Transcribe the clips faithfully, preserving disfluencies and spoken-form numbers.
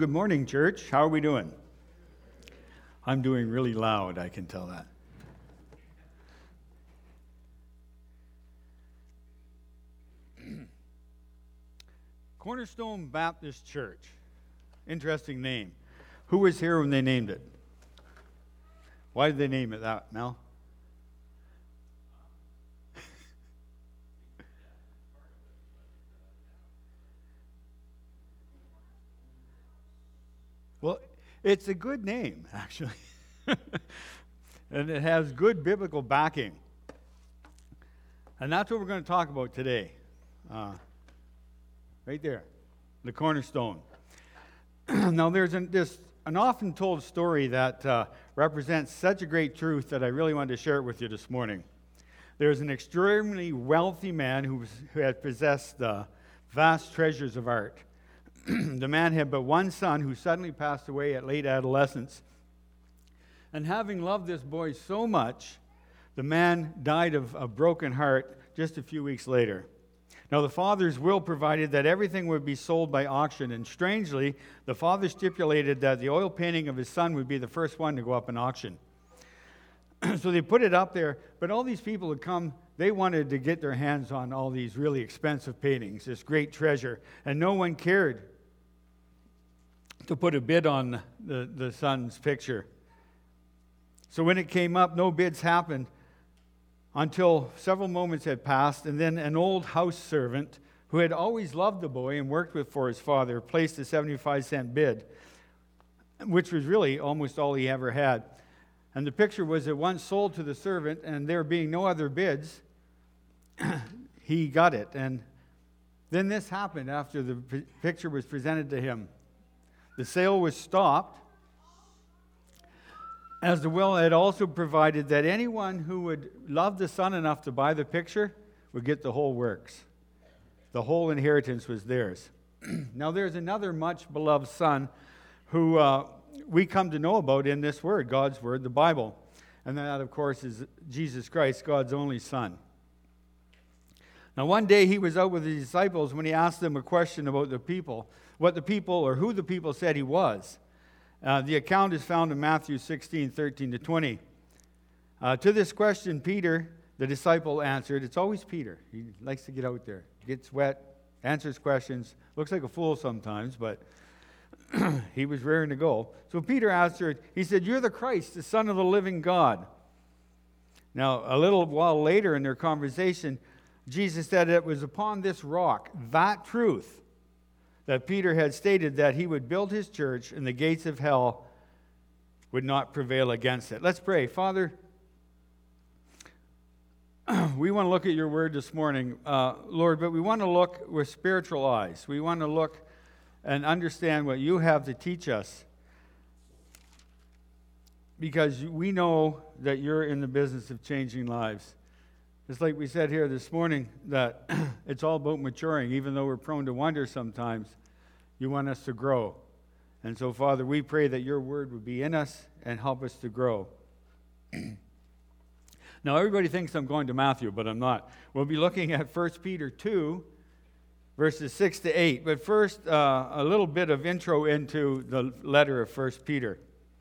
good morning, church. How are we doing? I'm doing really loud, I can tell that. Cornerstone Baptist Church. Interesting name. Who was here when they named it? Why did they name it that, Mel? Well, it's a good name, actually. And it has good biblical backing. And that's what we're going to talk about today. Uh, right there, the cornerstone. Now, there's an, this, an often told story that uh, represents such a great truth that I really wanted to share it with you this morning. There's an extremely wealthy man who, was, who had possessed uh, vast treasures of art. The man had but one son who suddenly passed away at late adolescence. And having loved this boy so much, the man died of a broken heart just a few weeks later. Now, the father's will provided that everything would be sold by auction, and strangely, the father stipulated that the oil painting of his son would be the first one to go up in auction. So they put it up there, but all these people had come, they wanted to get their hands on all these really expensive paintings, this great treasure, and no one cared to put a bid on the, the son's picture. So when it came up, no bids happened until several moments had passed, and then an old house servant who had always loved the boy and worked with for his father placed a seventy-five cent bid, which was really almost all he ever had. And the picture was at once sold to the servant, and there being no other bids, he got it. And then this happened after the p- picture was presented to him. The sale was stopped, as the will had also provided that anyone who would love the son enough to buy the picture would get the whole works. The whole inheritance was theirs. Now there's another much beloved son who uh, we come to know about in this word, God's word, the Bible. And that, of course, is Jesus Christ, God's only son. Now one day he was out with his disciples when he asked them a question about the people, what the people or who the people said he was. Uh, the account is found in Matthew sixteen, thirteen to twenty. Uh, to this question, Peter, the disciple, answered. It's always Peter. He likes to get out there, gets wet, answers questions. Looks like a fool sometimes, but he was raring to go. So Peter answered, he said, "You're the Christ, the Son of the living God." Now, a little while later in their conversation, Jesus said it was upon this rock, that truth, that Peter had stated that he would build his church and the gates of hell would not prevail against it. Let's pray. Father, we want to look at your word this morning, uh, Lord, but we want to look with spiritual eyes. We want to look and understand what you have to teach us, because we know that you're in the business of changing lives. It's like we said here this morning, that it's all about maturing. Even though we're prone to wonder sometimes, you want us to grow. And so, Father, we pray that your word would be in us and help us to grow. Now, everybody thinks I'm going to Matthew, but I'm not. We'll be looking at First Peter two, verses six to eight. But first, uh, a little bit of intro into the letter of First Peter.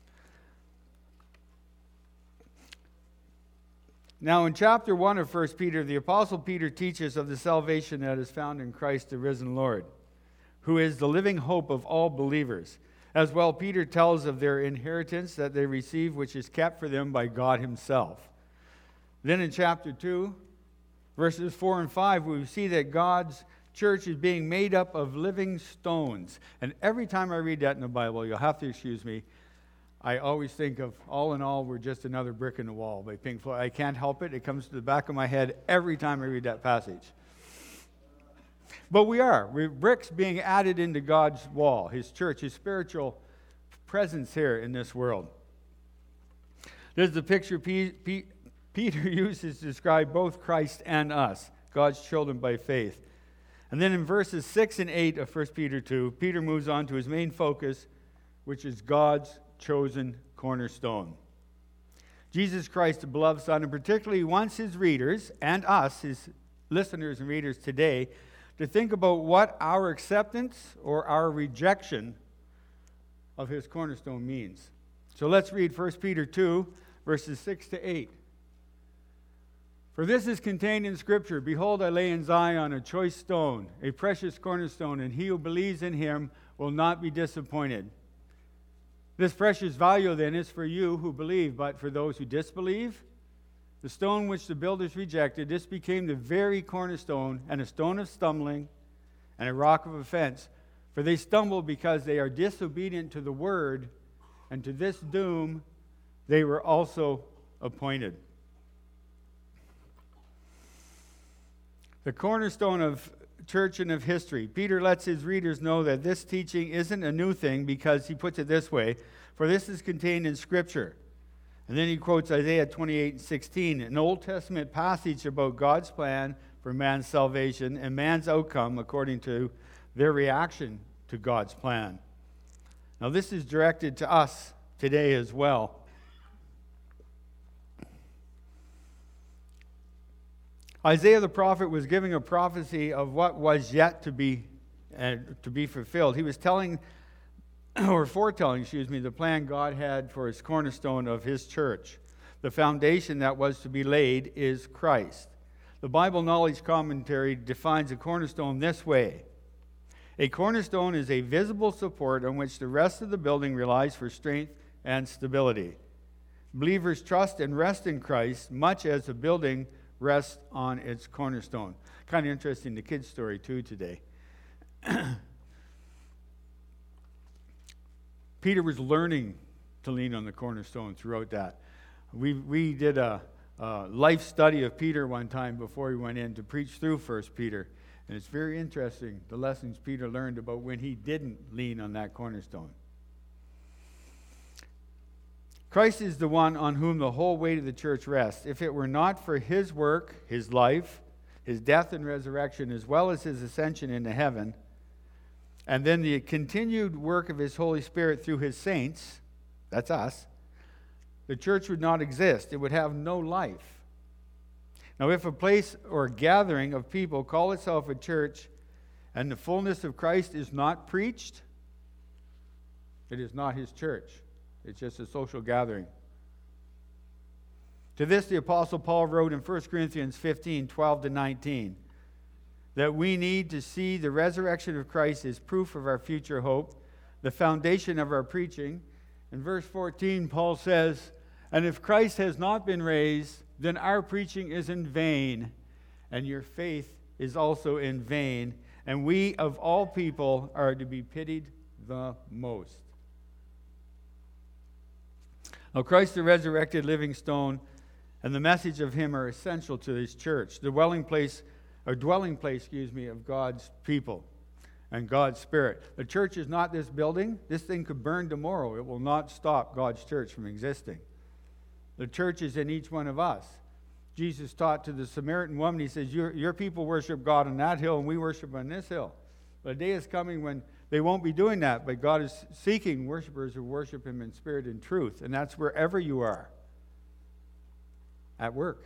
Now, in chapter one of First Peter, the Apostle Peter teaches of the salvation that is found in Christ the risen Lord, who is the living hope of all believers. As well, Peter tells of their inheritance that they receive, which is kept for them by God himself. Then in chapter two, verses four and five, we see that God's church is being made up of living stones. And every time I read that in the Bible, you'll have to excuse me, I always think of All in All, We're Just Another Brick in the Wall by Pink Floyd. I can't help it. It comes to the back of my head every time I read that passage. But we are. We're bricks being added into God's wall, his church, his spiritual presence here in this world. There's the picture P- P- Peter uses to describe both Christ and us, God's children by faith. And then in verses six and eight of First Peter two, Peter moves on to his main focus, which is God's chosen cornerstone. Jesus Christ, the beloved Son, and particularly wants his readers and us, his listeners and readers today, to think about what our acceptance or our rejection of his cornerstone means. So let's read First Peter two, verses six to eight. For this is contained in Scripture, behold, I lay in Zion a choice stone, a precious cornerstone, and he who believes in him will not be disappointed. This precious value then is for you who believe, but for those who disbelieve, the stone which the builders rejected, this became the very cornerstone, and a stone of stumbling, and a rock of offense. For they stumble because they are disobedient to the word, and to this doom they were also appointed. The cornerstone of church and of history. Peter lets his readers know that this teaching isn't a new thing because he puts it this way, for this is contained in Scripture. And then he quotes Isaiah twenty-eight sixteen, an Old Testament passage about God's plan for man's salvation and man's outcome according to their reaction to God's plan. Now this is directed to us today as well. Isaiah the prophet was giving a prophecy of what was yet to be uh, to be fulfilled. He was telling, or foretelling, excuse me, the plan God had for his cornerstone of his church. The foundation that was to be laid is Christ. The Bible Knowledge Commentary defines a cornerstone this way. A cornerstone is a visible support on which the rest of the building relies for strength and stability. Believers trust and rest in Christ much as the building rests on its cornerstone. Kind of interesting, the kid's story too today. Peter was learning to lean on the cornerstone throughout that. We we did a, a life study of Peter one time before he went in to preach through First Peter. And it's very interesting, the lessons Peter learned about when he didn't lean on that cornerstone. Christ is the one on whom the whole weight of the church rests. If it were not for his work, his life, his death and resurrection, as well as his ascension into heaven, and then the continued work of his Holy Spirit through his saints, that's us, the church would not exist. It would have no life. Now, if a place or gathering of people call itself a church and the fullness of Christ is not preached, it is not his church. It's just a social gathering. To this, the Apostle Paul wrote in First Corinthians fifteen, twelve to nineteen, that we need to see the resurrection of Christ as proof of our future hope, the foundation of our preaching. In verse fourteen, Paul says, and if Christ has not been raised, then our preaching is in vain, and your faith is also in vain, and we of all people are to be pitied the most. Now, Christ, the resurrected living stone, and the message of him are essential to his church, the dwelling place, or dwelling place, excuse me, of God's people and God's Spirit. The church is not this building. This thing could burn tomorrow. It will not stop God's church from existing. The church is in each one of us. Jesus taught to the Samaritan woman, he says, your, your people worship God on that hill, and we worship on this hill. But a day is coming when they won't be doing that, but God is seeking worshipers who worship him in spirit and truth, and that's wherever you are. At work.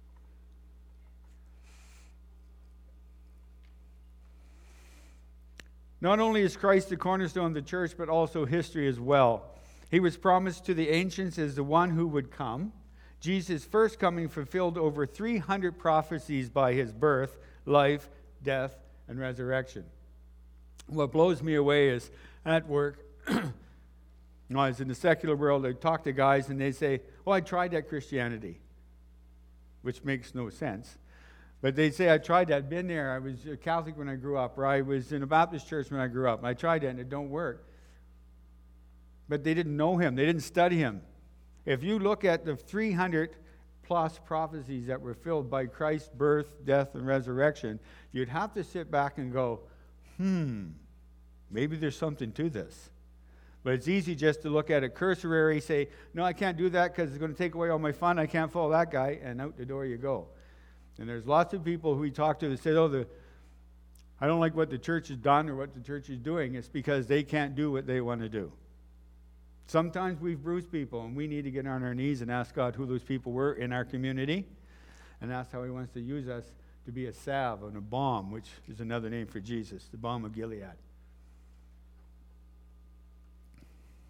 Not only is Christ the cornerstone of the church, but also history as well. He was promised to the ancients as the one who would come. Jesus' first coming fulfilled over three hundred prophecies by his birth, life, death, and resurrection. What blows me away is at work, when I was in the secular world, I talk to guys and they say, oh, I tried that Christianity, which makes no sense. But they say, I tried that, been there, I was a Catholic when I grew up, or I was in a Baptist church when I grew up, and I tried that and it don't work. But they didn't know him, they didn't study him. If you look at the three hundred plus prophecies that were filled by Christ's birth, death, and resurrection, you'd have to sit back and go, hmm, maybe there's something to this. But it's easy just to look at it cursory, say, no, I can't do that because it's going to take away all my fun. I can't follow that guy, and out the door you go. And there's lots of people who we talk to that say, oh, the, I don't like what the church has done or what the church is doing. It's because they can't do what they want to do. Sometimes we've bruised people, and we need to get on our knees and ask God who those people were in our community, and that's how he wants to use us to be a salve and a balm, which is another name for Jesus, the balm of Gilead.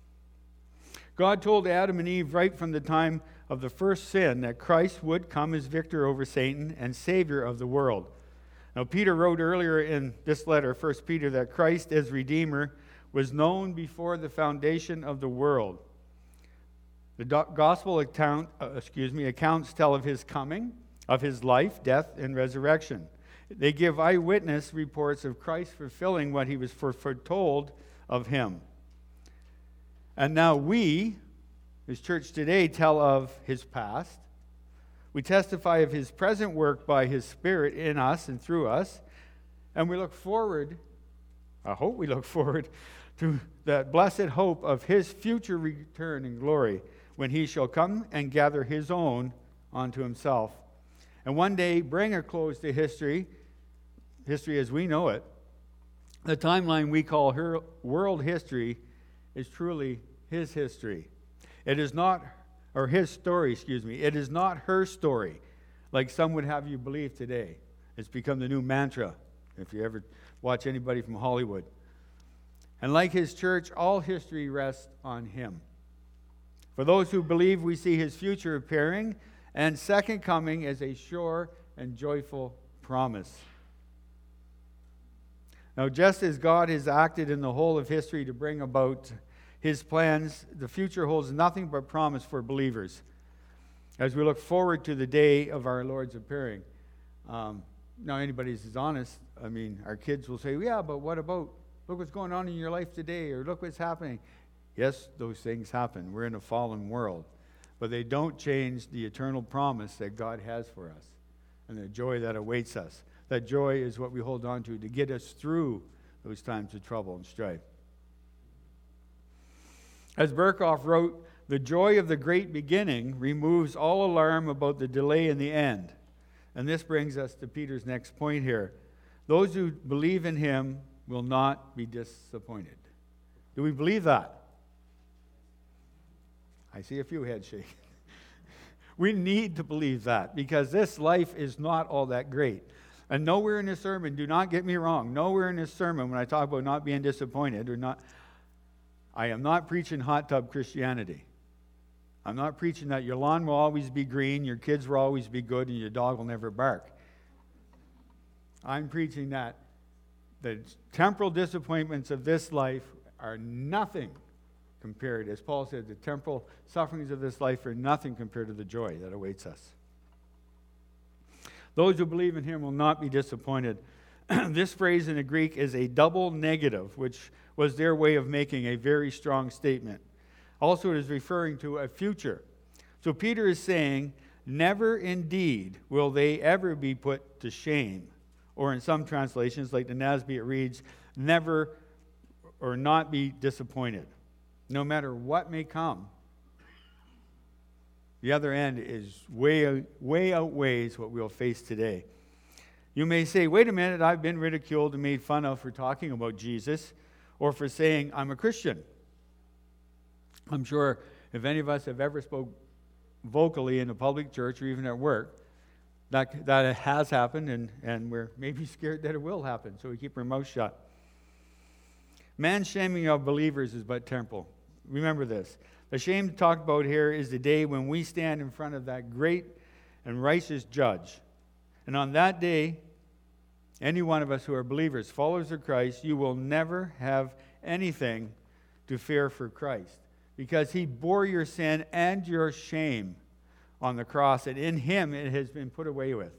God told Adam and Eve right from the time of the first sin that Christ would come as victor over Satan and Savior of the world. Now, Peter wrote earlier in this letter, First Peter, that Christ as Redeemer was known before the foundation of the world. The do- gospel account, uh, excuse me, accounts tell of his coming, of his life, death, and resurrection. They give eyewitness reports of Christ fulfilling what he was foretold of him. And now we, his church today, tell of his past. We testify of his present work by his Spirit in us and through us. And we look forward, I hope we look forward, to that blessed hope of his future return in glory, when he shall come and gather his own unto himself. And one day bring a close to history, history as we know it. The timeline we call her world history is truly his history. It is not, or his story, excuse me, it is not her story, like some would have you believe today. It's become the new mantra, if you ever watch anybody from Hollywood. And like his church, all history rests on him. For those who believe, we see his future appearing and second coming as a sure and joyful promise. Now, just as God has acted in the whole of history to bring about his plans, the future holds nothing but promise for believers as we look forward to the day of our Lord's appearing. Um, now, anybody who's honest, I mean, our kids will say, yeah, but what about, look what's going on in your life today, or look what's happening. Yes, those things happen. We're in a fallen world. But they don't change the eternal promise that God has for us and the joy that awaits us. That joy is what we hold on to to get us through those times of trouble and strife. As Berkhoff wrote, the joy of the great beginning removes all alarm about the delay in the end. And this brings us to Peter's next point here. Those who believe in him will not be disappointed. Do we believe that? I see a few heads shaking. We need to believe that because this life is not all that great. And nowhere in this sermon, do not get me wrong, nowhere in this sermon when I talk about not being disappointed or not, I am not preaching hot tub Christianity. I'm not preaching that your lawn will always be green, your kids will always be good, and your dog will never bark. I'm preaching that the temporal disappointments of this life are nothing compared, as Paul said, the temporal sufferings of this life are nothing compared to the joy that awaits us. Those who believe in him will not be disappointed. This phrase in the Greek is a double negative, which was their way of making a very strong statement. Also, it is referring to a future. So Peter is saying, never indeed will they ever be put to shame. Or in some translations, like the N A S B, it reads, never or not be disappointed. No matter what may come, the other end is way, way outweighs what we'll face today. You may say, wait a minute, I've been ridiculed and made fun of for talking about Jesus or for saying I'm a Christian. I'm sure if any of us have ever spoke vocally in a public church or even at work, that, that has happened, and, and we're maybe scared that it will happen, so we keep our mouth shut. Man's shaming of believers is but temporal. Remember this. The shame talked about here is the day when we stand in front of that great and righteous judge. And on that day, any one of us who are believers, followers of Christ, you will never have anything to fear for Christ, because he bore your sin and your shame on the cross, and in him it has been put away with.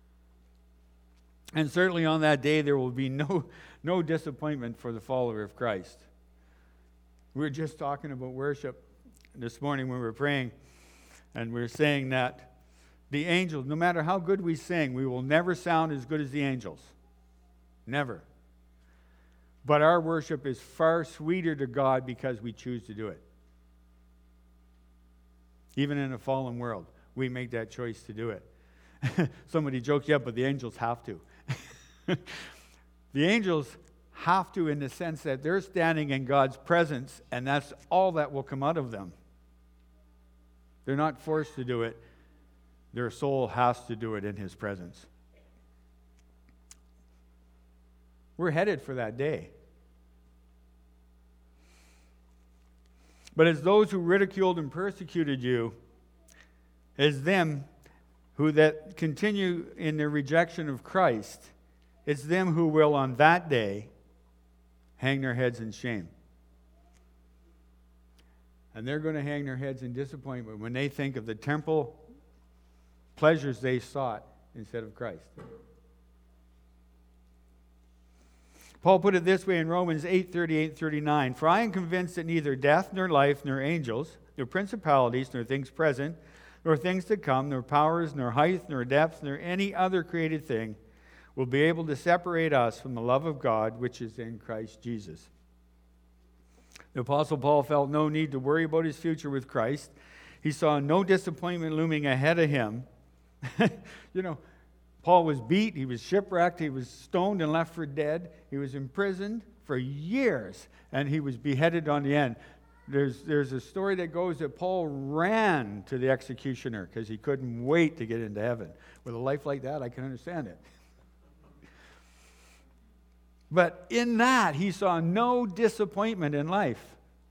And certainly on that day there will be no, no disappointment for the follower of Christ. We were just talking about worship this morning when we were praying, and we were saying that the angels, no matter how good we sing, we will never sound as good as the angels. Never. But our worship is far sweeter to God because we choose to do it. Even in a fallen world, we make that choice to do it. Somebody jokes, yeah, but the angels have to. The angels have to in the sense that they're standing in God's presence, and that's all that will come out of them. They're not forced to do it. Their soul has to do it in his presence. We're headed for that day. But it's those who ridiculed and persecuted you, it's them who that continue in their rejection of Christ. It's them who will on that day hang their heads in shame. And they're going to hang their heads in disappointment when they think of the temporal pleasures they sought instead of Christ. Paul put it this way in Romans eight, thirty-eight, thirty-nine. For I am convinced that neither death, nor life, nor angels, nor principalities, nor things present, nor things to come, nor powers, nor height, nor depth, nor any other created thing will be able to separate us from the love of God which is in Christ Jesus. The Apostle Paul felt no need to worry about his future with Christ. He saw no disappointment looming ahead of him. You know, Paul was beat, he was shipwrecked, he was stoned and left for dead. He was imprisoned for years, and he was beheaded on the end. There's, there's a story that goes that Paul ran to the executioner because he couldn't wait to get into heaven. With a life like that, I can understand it. But in that, he saw no disappointment in life.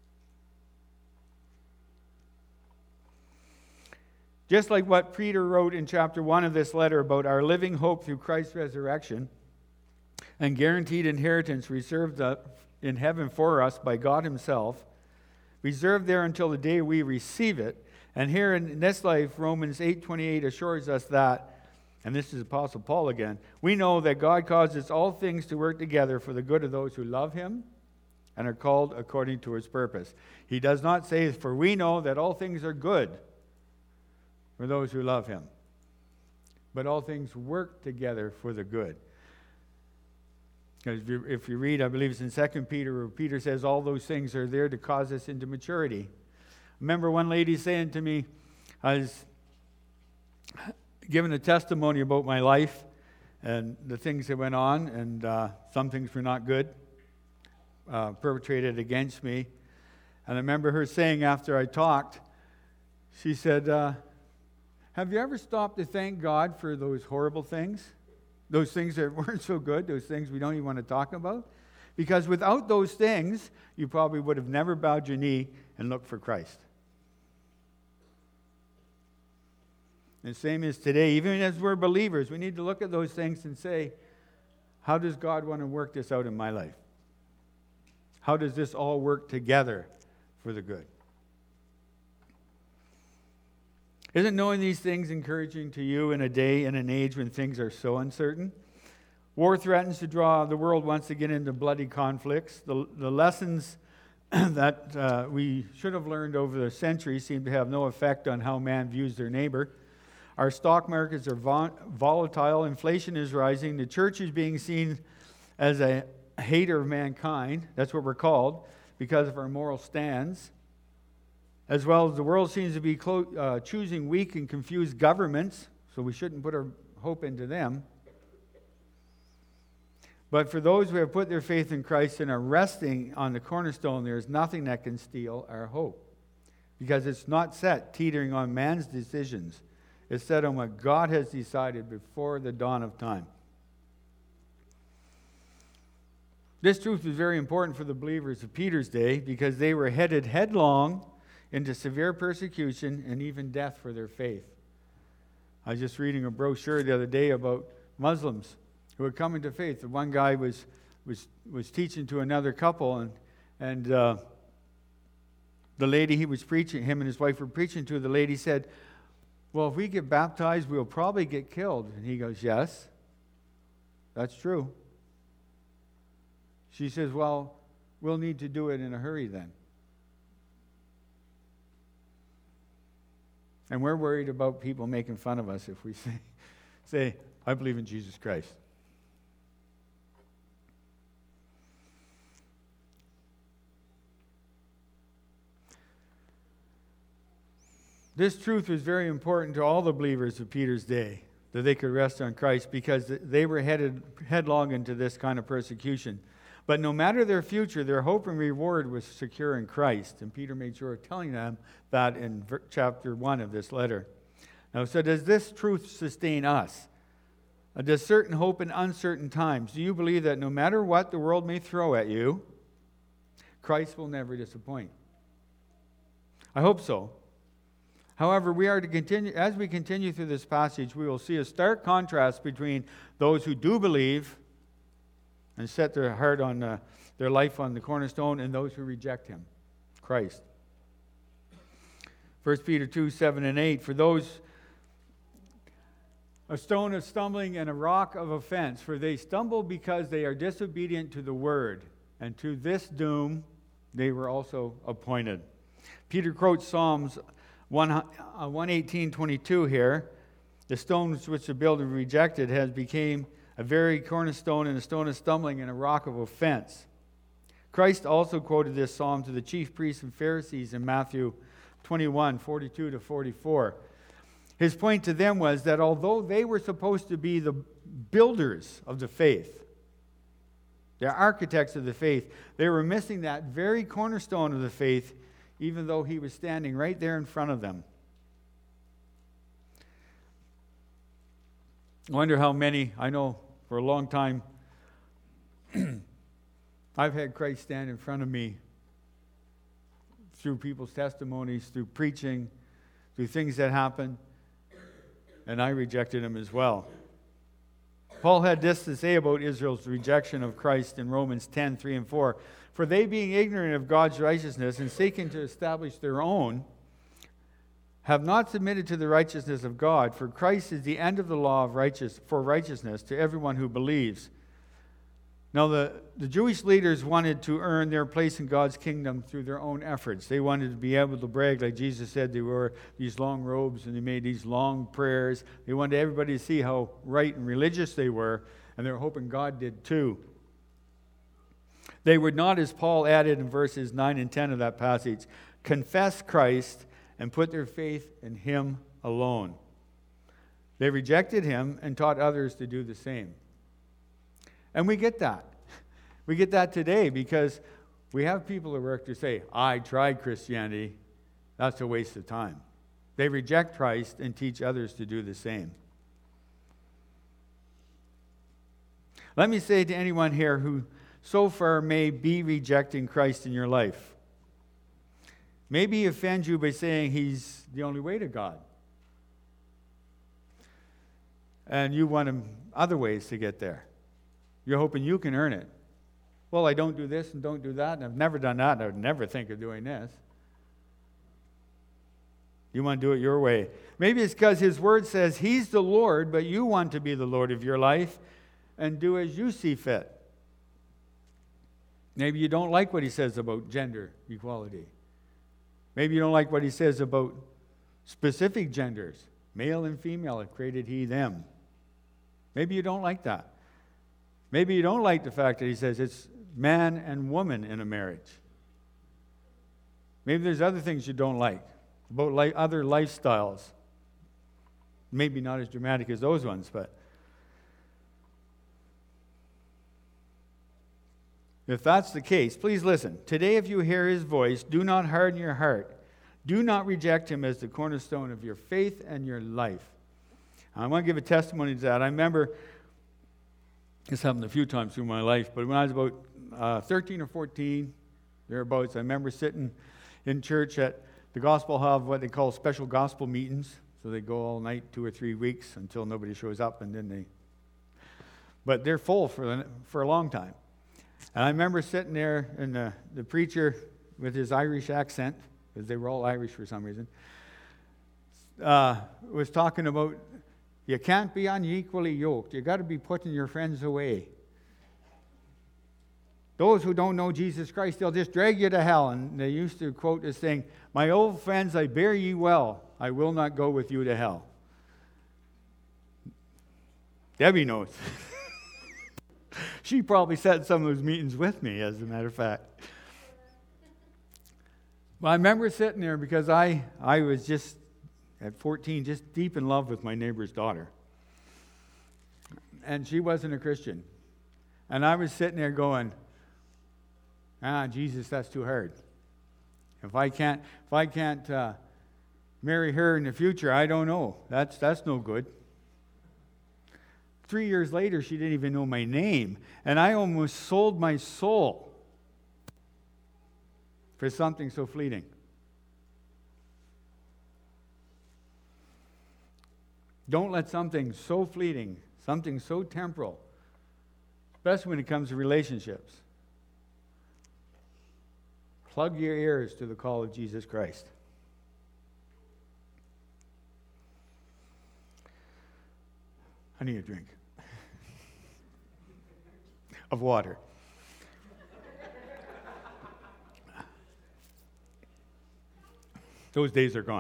Just like what Peter wrote in chapter one of this letter about our living hope through Christ's resurrection and guaranteed inheritance reserved in heaven for us by God himself, reserved there until the day we receive it. And here in this life, Romans eight twenty-eight assures us that, and this is Apostle Paul again, we know that God causes all things to work together for the good of those who love him and are called according to his purpose. He does not say, for we know that all things are good for those who love him, but all things work together for the good. Because if you, if you read, I believe it's in Second Peter, where Peter says all those things are there to cause us into maturity. I remember one lady saying to me, I was giving a testimony about my life and the things that went on, and uh, some things were not good, uh, perpetrated against me. And I remember her saying after I talked, she said, uh, have you ever stopped to thank God for those horrible things? Those things that weren't so good, those things we don't even want to talk about? Because without those things, you probably would have never bowed your knee and looked for Christ. And the same is today. Even as we're believers, we need to look at those things and say, how does God want to work this out in my life? How does this all work together for the good? Isn't knowing these things encouraging to you in a day and an age when things are so uncertain? War threatens to draw the world once again into bloody conflicts. The, the lessons that uh, we should have learned over the centuries seem to have no effect on how man views their neighbor. Our stock markets are vol- volatile. Inflation is rising. The church is being seen as a hater of mankind. That's what we're called because of our moral stands. As well as the world seems to be clo- uh, choosing weak and confused governments, so we shouldn't put our hope into them. But for those who have put their faith in Christ and are resting on the cornerstone, there is nothing that can steal our hope. Because it's not set teetering on man's decisions. It's set on what God has decided before the dawn of time. This truth was very important for the believers of Peter's day because they were headed headlong into severe persecution and even death for their faith. I was just reading a brochure the other day about Muslims who were coming to faith. The one guy was was was teaching to another couple, and and uh, the lady he was preaching, him and his wife were preaching to, the lady said, well, if we get baptized, we'll probably get killed. And he goes, yes, that's true. She says, well, we'll need to do it in a hurry then. And we're worried about people making fun of us if we say, say, I believe in Jesus Christ. This truth was very important to all the believers of Peter's day, that they could rest on Christ because they were headed headlong into this kind of persecution. But no matter their future, their hope and reward was secure in Christ. And Peter made sure of telling them that in chapter one of this letter. Now, so does this truth sustain us? Does certain hope in uncertain times? Do you believe that no matter what the world may throw at you, Christ will never disappoint? I hope so. However, we are to continue, as we continue through this passage, we will see a stark contrast between those who do believe and set their heart on uh, their life on the cornerstone and those who reject him, Christ. First Peter two, seven and eight, for those a stone of stumbling and a rock of offense, for they stumble because they are disobedient to the word, and to this doom they were also appointed. Peter quotes Psalms one eighteen, twenty-two here. The stones which the builder rejected has become a very cornerstone and a stone of stumbling and a rock of offense. Christ also quoted this psalm to the chief priests and Pharisees in Matthew twenty-one, forty-two to forty-four. His point to them was that although they were supposed to be the builders of the faith, the architects of the faith, they were missing that very cornerstone of the faith, even though he was standing right there in front of them. I wonder how many, I know for a long time, I've had Christ stand in front of me through people's testimonies, through preaching, through things that happened, and I rejected him as well. Paul had this to say about Israel's rejection of Christ in Romans ten, three and four. For they, being ignorant of God's righteousness and seeking to establish their own, have not submitted to the righteousness of God. For Christ is the end of the law of righteous, for righteousness to everyone who believes. Now, the, the Jewish leaders wanted to earn their place in God's kingdom through their own efforts. They wanted to be able to brag, like Jesus said, they wore these long robes and they made these long prayers. They wanted everybody to see how right and religious they were, and they were hoping God did too. They would not, as Paul added in verses nine and ten of that passage, confess Christ and put their faith in him alone. They rejected him and taught others to do the same. And we get that. We get that today because we have people at work who say, I tried Christianity. That's a waste of time. They reject Christ and teach others to do the same. Let me say to anyone here who so far may be rejecting Christ in your life, maybe he offends you by saying he's the only way to God. And you want him other ways to get there. You're hoping you can earn it. Well, I don't do this and don't do that, and I've never done that, and I would never think of doing this. You want to do it your way. Maybe it's because his word says he's the Lord, but you want to be the Lord of your life and do as you see fit. Maybe you don't like what he says about gender equality. Maybe you don't like what he says about specific genders. Male and female have created he, them. Maybe you don't like that. Maybe you don't like the fact that he says it's man and woman in a marriage. Maybe there's other things you don't like about like other lifestyles. Maybe not as dramatic as those ones, but if that's the case, please listen. Today, if you hear his voice, do not harden your heart. Do not reject him as the cornerstone of your faith and your life. I want to give a testimony to that. I remember, this happened a few times through my life, but when I was about uh, thirteen or fourteen, thereabouts, I remember sitting in church at the gospel hub, what they call special gospel meetings. So they go all night, two or three weeks, until nobody shows up, and then they... But they're full for, the, for a long time. And I remember sitting there, and the, the preacher, with his Irish accent, because they were all Irish for some reason, uh, was talking about, you can't be unequally yoked. You got to be putting your friends away. Those who don't know Jesus Christ, they'll just drag you to hell. And they used to quote this thing, my old friends, I bear ye well. I will not go with you to hell. Debbie knows. She probably sat in some of those meetings with me, as a matter of fact. But I remember sitting there because I, I was just, at fourteen, just deep in love with my neighbor's daughter. And she wasn't a Christian. And I was sitting there going, ah, Jesus, that's too hard. If I can't, if I can't uh, marry her in the future, I don't know. That's that's no good. Three years later, she didn't even know my name. And I almost sold my soul for something so fleeting. Don't let something so fleeting, something so temporal, especially when it comes to relationships, plug your ears to the call of Jesus Christ. I need a drink of water. Those days are gone.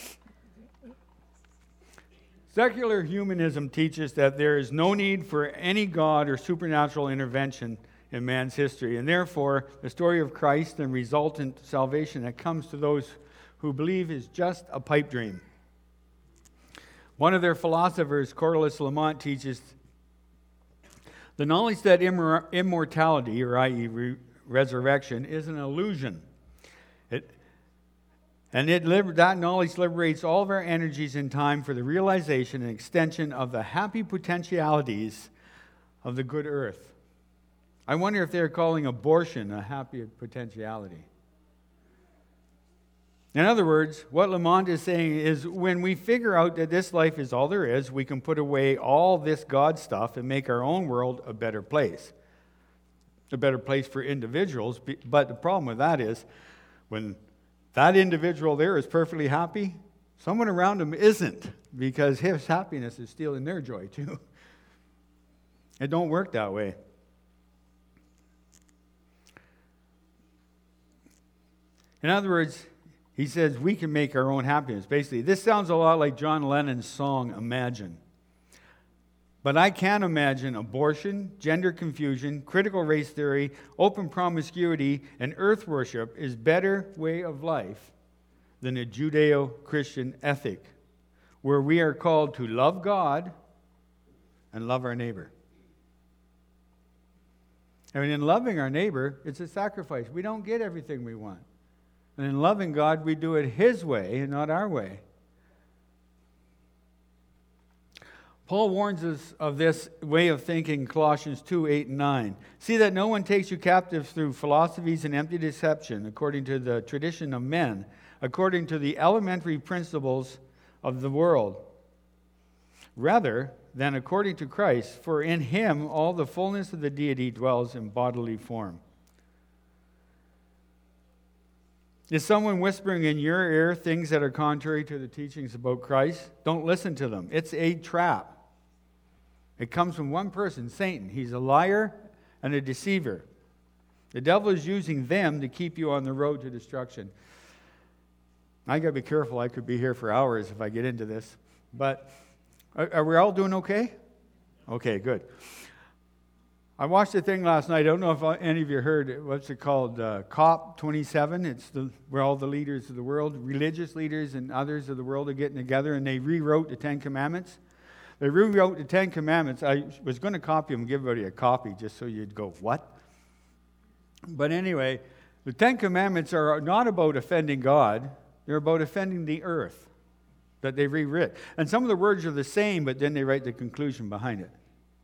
Secular humanism teaches that there is no need for any God or supernatural intervention in man's history, and therefore the story of Christ and resultant salvation that comes to those who believe is just a pipe dream. One of their philosophers, Corliss Lamont, teaches the knowledge that immor- immortality, or that is re- resurrection, is an illusion. It And it liber- that knowledge liberates all of our energies in time for the realization and extension of the happy potentialities of the good earth. I wonder if they're calling abortion a happy potentiality. In other words, what Lamont is saying is when we figure out that this life is all there is, we can put away all this God stuff and make our own world a better place. A better place for individuals. But the problem with that is when that individual there is perfectly happy, someone around him isn't, because his happiness is stealing their joy too. It don't work that way. In other words, he says we can make our own happiness. Basically, this sounds a lot like John Lennon's song, Imagine. But I can imagine abortion, gender confusion, critical race theory, open promiscuity, and earth worship is better way of life than a Judeo-Christian ethic, where we are called to love God and love our neighbor. I mean, in loving our neighbor, it's a sacrifice. We don't get everything we want. And in loving God, we do it His way and not our way. Paul warns us of this way of thinking in Colossians two, eight, and nine. See that no one takes you captive through philosophies and empty deception, according to the tradition of men, according to the elementary principles of the world, rather than according to Christ, for in Him all the fullness of the deity dwells in bodily form. Is someone whispering in your ear things that are contrary to the teachings about Christ? Don't listen to them. It's a trap. It comes from one person, Satan. He's a liar and a deceiver. The devil is using them to keep you on the road to destruction. I got to be careful. I could be here for hours if I get into this. But are, are we all doing okay? Okay, good. I watched a thing last night. I don't know if any of you heard it. What's it called? Uh, COP twenty-seven. It's the, where all the leaders of the world, religious leaders and others of the world are getting together, and they rewrote the Ten Commandments. They rewrote the Ten Commandments. I was going to copy them and give everybody a copy just so you'd go, what? But anyway, the Ten Commandments are not about offending God. They're about offending the earth that they rewrit. And some of the words are the same, but then they write the conclusion behind it.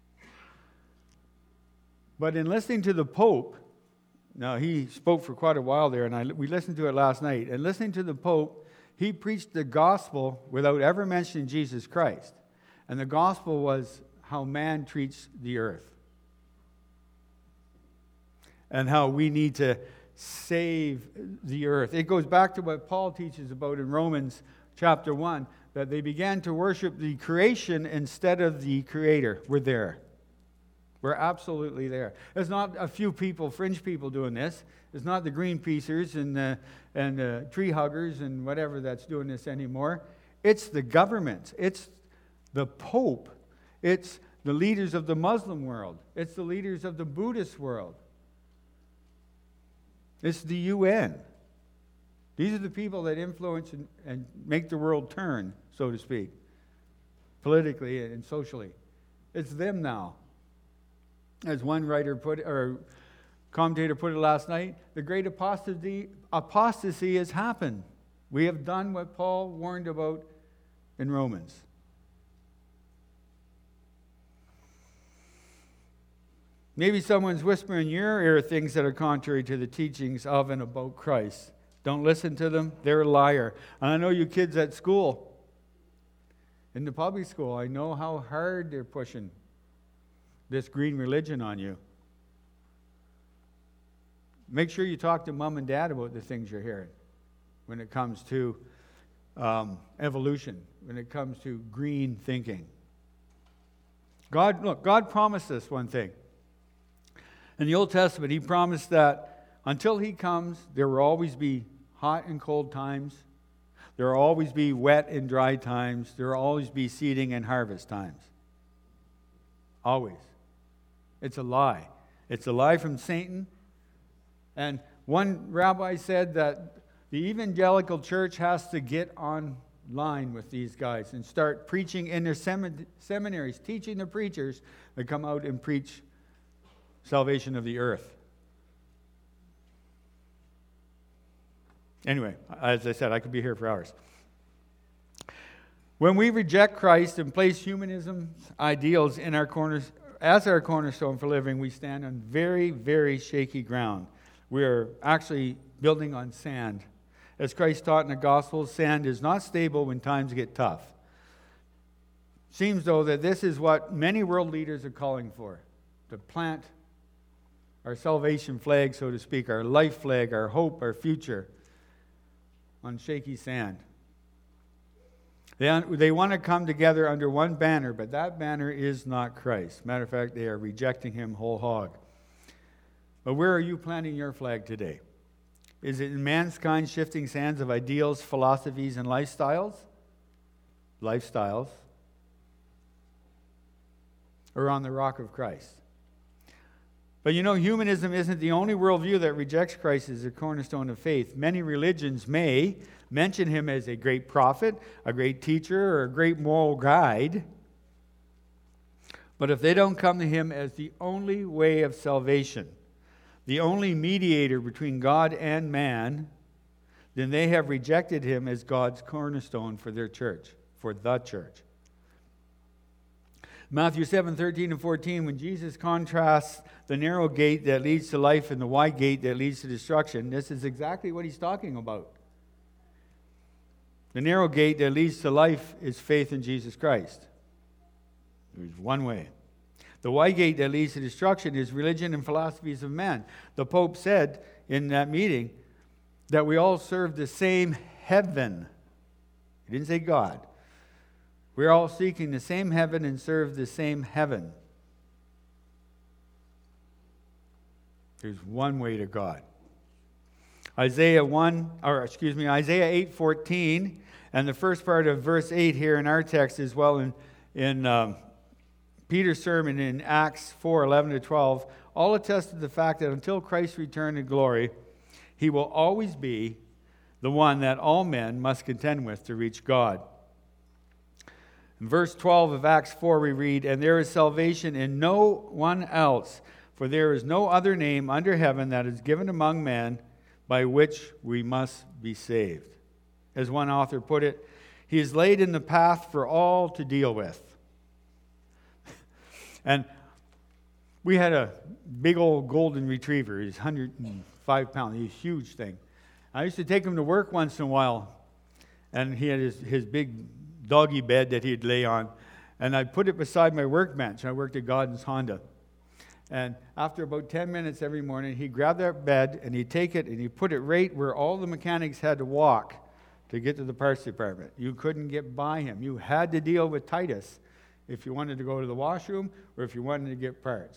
But in listening to the Pope, now he spoke for quite a while there, and I, we listened to it last night. And listening to the Pope, he preached the gospel without ever mentioning Jesus Christ. And the gospel was how man treats the earth. And how we need to save the earth. It goes back to what Paul teaches about in Romans chapter one, that they began to worship the creation instead of the Creator. We're there. We're absolutely there. There's not a few people, fringe people doing this. It's not the Greenpeacers and the, and the tree huggers and whatever that's doing this anymore. It's the governments. It's the Pope. It's the leaders of the Muslim world. It's the leaders of the Buddhist world. It's the U N. These are the people that influence and, and make the world turn, so to speak, politically and socially. It's them now. As one writer put it, or commentator put it last night, the great apostasy, apostasy has happened. We have done what Paul warned about in Romans. Maybe someone's whispering in your ear things that are contrary to the teachings of and about Christ. Don't listen to them. They're a liar. And I know you kids at school, in the public school, I know how hard they're pushing this green religion on you. Make sure you talk to mom and dad about the things you're hearing when it comes to um, evolution, when it comes to green thinking. God, look, God promised us one thing. In the Old Testament, He promised that until He comes, there will always be hot and cold times. There will always be wet and dry times. There will always be seeding and harvest times. Always. It's a lie. It's a lie from Satan. And one rabbi said that the evangelical church has to get on line with these guys and start preaching in their semin- seminaries, teaching the preachers to come out and preach salvation of the earth. Anyway, as I said, I could be here for hours. When we reject Christ and place humanism's ideals in our corners, as our cornerstone for living, we stand on very, very shaky ground. We are actually building on sand. As Christ taught in the Gospels, sand is not stable when times get tough. Seems, though, that this is what many world leaders are calling for, to plant our salvation flag, so to speak, our life flag, our hope, our future, on shaky sand. They, they want to come together under one banner, but that banner is not Christ. Matter of fact, they are rejecting Him whole hog. But where are you planting your flag today? Is it in mankind's shifting sands of ideals, philosophies, and lifestyles? Lifestyles. Or on the rock of Christ? But you know, humanism isn't the only worldview that rejects Christ as a cornerstone of faith. Many religions may mention Him as a great prophet, a great teacher, or a great moral guide. But if they don't come to Him as the only way of salvation, the only mediator between God and man, then they have rejected Him as God's cornerstone for their church, for the church. Matthew seven, thirteen and fourteen, when Jesus contrasts the narrow gate that leads to life and the wide gate that leads to destruction, this is exactly what He's talking about. The narrow gate that leads to life is faith in Jesus Christ. There's one way. The wide gate that leads to destruction is religion and philosophies of men. The Pope said in that meeting that we all serve the same heaven. He didn't say God. We're all seeking the same heaven and serve the same heaven. There's one way to God. Isaiah one, or excuse me, Isaiah eight fourteen, and the first part of verse eight here in our text as well in in um, Peter's sermon in Acts four eleven to twelve, all attest to the fact that until Christ's return in glory, He will always be the one that all men must contend with to reach God. In verse twelve of Acts four we read, "And there is salvation in no one else, for there is no other name under heaven that is given among men by which we must be saved." As one author put it, He is laid in the path for all to deal with. And we had a big old golden retriever. He's one hundred five pounds. He's a huge thing. I used to take him to work once in a while, and he had his, his big doggy bed that he'd lay on, and I'd put it beside my workbench. I worked at Godden's Honda. And after about ten minutes every morning, he'd grab that bed, and he'd take it, and he'd put it right where all the mechanics had to walk to get to the parts department. You couldn't get by him. You had to deal with Titus if you wanted to go to the washroom or if you wanted to get parts.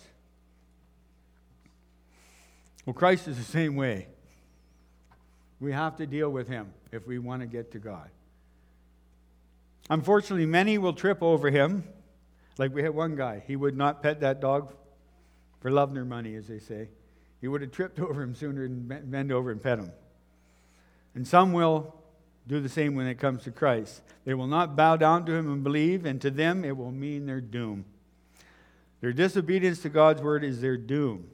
Well, Christ is the same way. We have to deal with Him if we want to get to God. Unfortunately, many will trip over Him. Like we had one guy. He would not pet that dog for love nor money, as they say. He would have tripped over him sooner than bend over and pet him. And some will do the same when it comes to Christ. They will not bow down to Him and believe, and to them it will mean their doom. Their disobedience to God's word is their doom.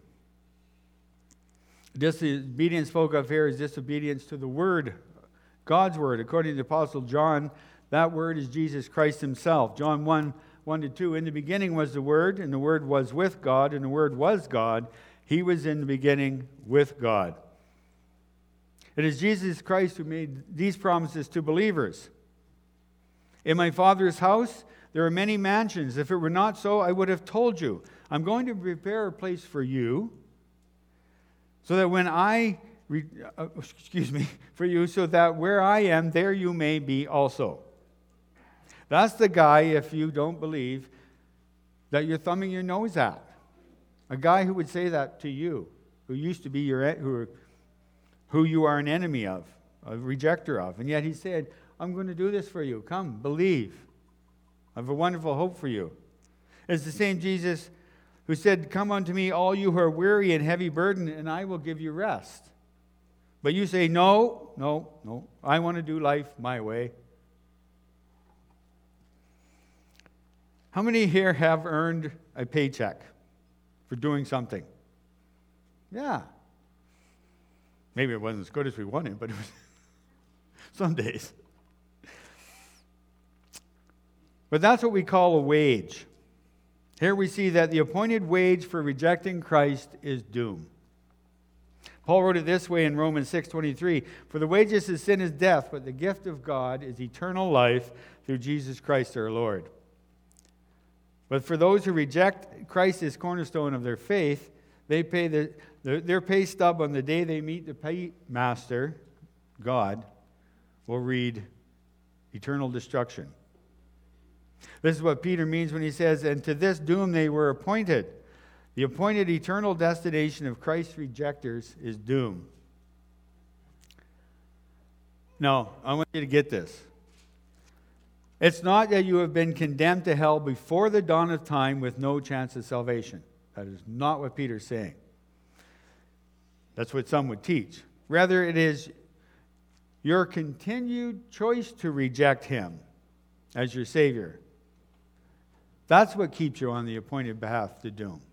Disobedience spoke of here is disobedience to the word, God's word. According to the Apostle John, that word is Jesus Christ Himself. John one, one to two, "In the beginning was the Word, and the Word was with God, and the Word was God. He was in the beginning with God." It is Jesus Christ who made these promises to believers. In my Father's house there are many mansions. If it were not so, I would have told you. I'm going to prepare a place for you, so that when I, re- uh, excuse me, for you, so that where I am, there you may be also. That's the guy, if you don't believe, that you're thumbing your nose at. A guy who would say that to you, who used to be your, who, who you are an enemy of, a rejecter of. And yet he said, I'm going to do this for you. Come, believe. I have a wonderful hope for you. It's the same Jesus who said, come unto me, all you who are weary and heavy burdened, and I will give you rest. But you say, no, no, no, I want to do life my way. How many here have earned a paycheck for doing something? Yeah. Maybe it wasn't as good as we wanted, but it was some days. But that's what we call a wage. Here we see that the appointed wage for rejecting Christ is doom. Paul wrote it this way in Romans six twenty-three, for the wages of sin is death, but the gift of God is eternal life through Jesus Christ our Lord. But for those who reject Christ as cornerstone of their faith, they pay the, their, their pay stub on the day they meet the paymaster, God, will read eternal destruction. This is what Peter means when he says, and to this doom they were appointed. The appointed eternal destination of Christ's rejectors is doom. Now, I want you to get this. It's not that you have been condemned to hell before the dawn of time with no chance of salvation. That is not what Peter's saying. That's what some would teach. Rather, it is your continued choice to reject him as your Savior. That's what keeps you on the appointed path to doom.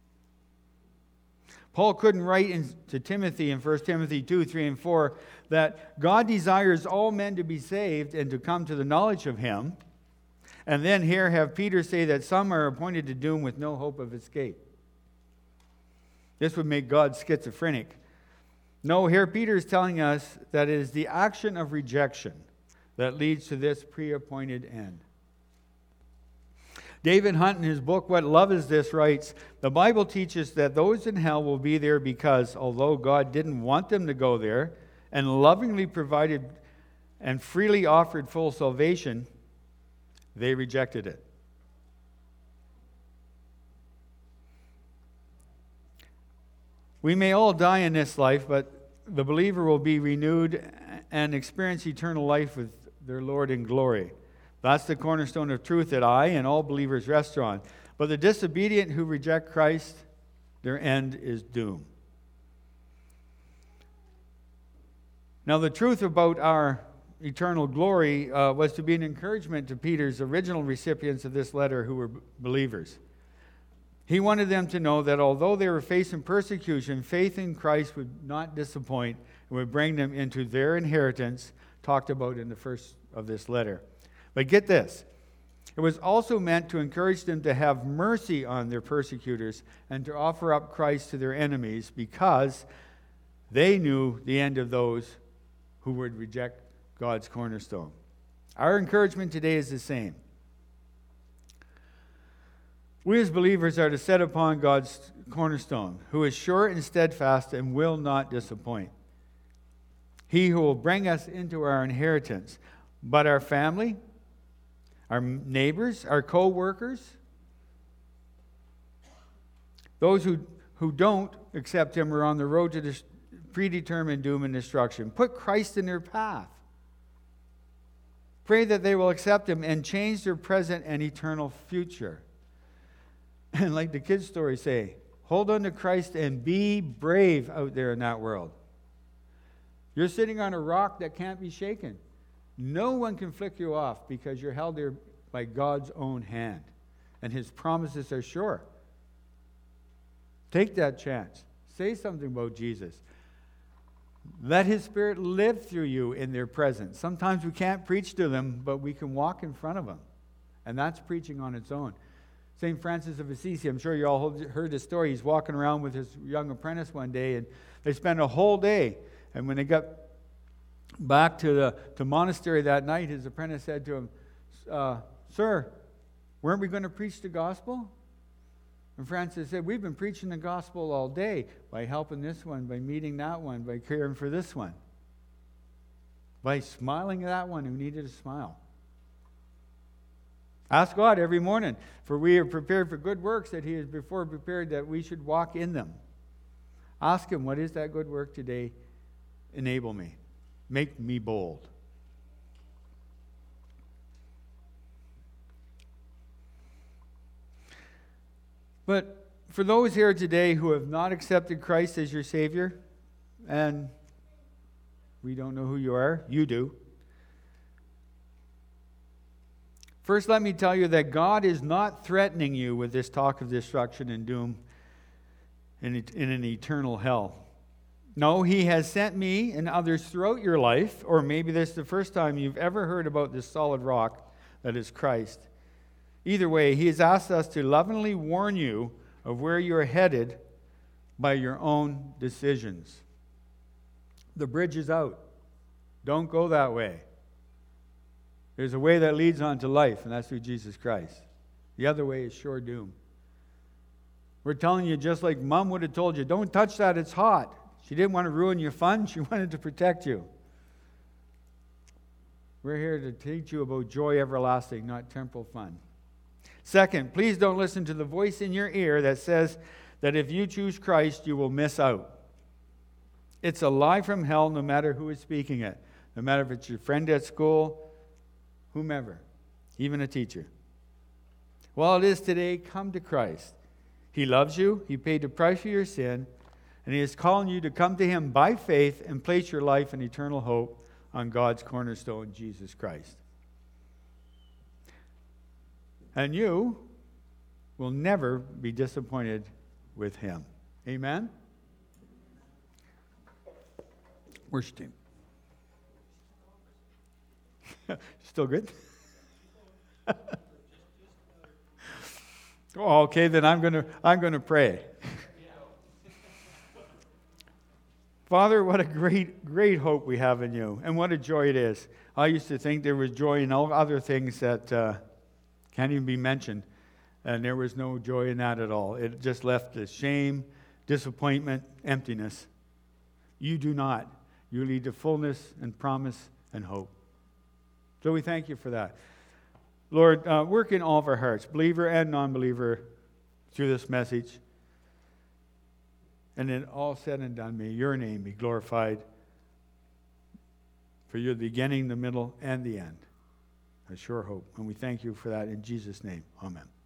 Paul couldn't write in, to Timothy in First Timothy two, three, and four that God desires all men to be saved and to come to the knowledge of him. And then here have Peter say that some are appointed to doom with no hope of escape. This would make God schizophrenic. No, here Peter is telling us that it is the action of rejection that leads to this pre-appointed end. David Hunt, in his book, What Love Is This, writes, the Bible teaches that those in hell will be there because, although God didn't want them to go there and lovingly provided and freely offered full salvation, they rejected it. We may all die in this life, but the believer will be renewed and experience eternal life with their Lord in glory. That's the cornerstone of truth that I and all believers rest on. But the disobedient who reject Christ, their end is doom. Now, the truth about our eternal glory uh, was to be an encouragement to Peter's original recipients of this letter who were believers. He wanted them to know that although they were facing persecution, faith in Christ would not disappoint and would bring them into their inheritance, talked about in the first of this letter. But get this, it was also meant to encourage them to have mercy on their persecutors and to offer up Christ to their enemies because they knew the end of those who would reject God's cornerstone. Our encouragement today is the same. We as believers are to set upon God's cornerstone, who is sure and steadfast and will not disappoint. He who will bring us into our inheritance. But our family, our neighbors, our co-workers, those who, who don't accept him are on the road to this predetermined doom and destruction. Put Christ in their path. Pray that they will accept him and change their present and eternal future. And like the kids' stories say, hold on to Christ and be brave out there in that world. You're sitting on a rock that can't be shaken. No one can flick you off because you're held there by God's own hand. And his promises are sure. Take that chance. Say something about Jesus. Let his Spirit live through you in their presence. Sometimes we can't preach to them, but we can walk in front of them. And that's preaching on its own. Saint Francis of Assisi, I'm sure you all heard the story. He's walking around with his young apprentice one day, and they spent a whole day. And when they got back to the to monastery that night, his apprentice said to him, uh, sir, weren't we going to preach the gospel? And Francis said, we've been preaching the gospel all day by helping this one, by meeting that one, by caring for this one, by smiling at that one who needed a smile. Ask God every morning, for we are prepared for good works that He has before prepared that we should walk in them. Ask Him, what is that good work today? Enable me. Make me bold. But for those here today who have not accepted Christ as your Savior, and we don't know who you are, you do. First, let me tell you that God is not threatening you with this talk of destruction and doom in, in an eternal hell. No, He has sent me and others throughout your life, or maybe this is the first time you've ever heard about this solid rock that is Christ. Either way, He has asked us to lovingly warn you of where you are headed by your own decisions. The bridge is out. Don't go that way. There's a way that leads on to life, and that's through Jesus Christ. The other way is sure doom. We're telling you just like Mom would have told you, don't touch that, it's hot. She didn't want to ruin your fun, she wanted to protect you. We're here to teach you about joy everlasting, not temporal fun. Second, please don't listen to the voice in your ear that says that if you choose Christ, you will miss out. It's a lie from hell, no matter who is speaking it. No matter if it's your friend at school, whomever, even a teacher. Well, it is today, come to Christ. He loves you, He paid the price for your sin, and He is calling you to come to Him by faith and place your life and eternal hope on God's cornerstone, Jesus Christ. And you will never be disappointed with Him. Amen? Worship team. Still good? Oh, okay, then I'm going to I'm going to pray. Father, what a great, great hope we have in You, and what a joy it is. I used to think there was joy in all other things that uh, can't even be mentioned, and there was no joy in that at all. It just left the shame, disappointment, emptiness. You do not. You lead to fullness and promise and hope. So we thank You for that. Lord, uh, work in all of our hearts, believer and non-believer, through this message. And then all said and done, may Your name be glorified. For You're the beginning, the middle, and the end. A sure hope. And we thank You for that in Jesus' name. Amen.